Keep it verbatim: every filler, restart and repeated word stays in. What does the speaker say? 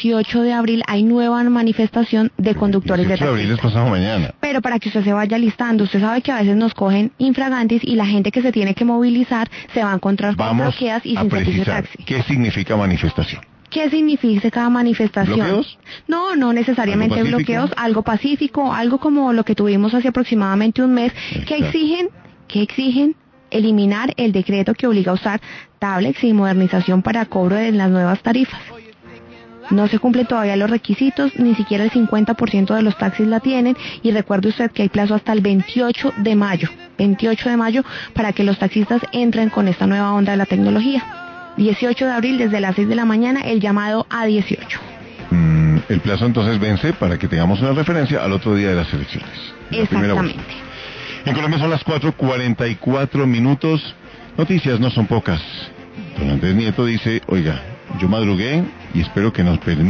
dieciocho de abril hay nueva manifestación de conductores de dieciocho de abril es taxistas. pasado mañana. Pero para que usted se vaya listando, usted sabe que a veces nos cogen infragantis y la gente que se tiene que movilizar se va a encontrar con Vamos bloqueas y a sin servicio de precisar taxi. qué significa manifestación. ¿Qué significa cada manifestación? ¿Bloqueos? No, no necesariamente ¿Algo pacífico? bloqueos, algo pacífico, algo como lo que tuvimos hace aproximadamente un mes, Exacto. que exigen, que exigen eliminar el decreto que obliga a usar tablets y modernización para cobro de las nuevas tarifas. No se cumplen todavía los requisitos, ni siquiera el cincuenta por ciento de los taxis la tienen, y recuerde usted que hay plazo hasta el veintiocho de mayo, veintiocho de mayo, para que los taxistas entren con esta nueva onda de la tecnología. dieciocho de abril desde las seis de la mañana, el llamado A dieciocho. Mm, el plazo entonces vence para que tengamos una referencia al otro día de las elecciones. La primera vuelta. Exactamente. En Colombia son las cuatro cuarenta y cuatro minutos. Noticias no son pocas. Don Andrés Nieto dice, oiga, yo madrugué y espero que nos permita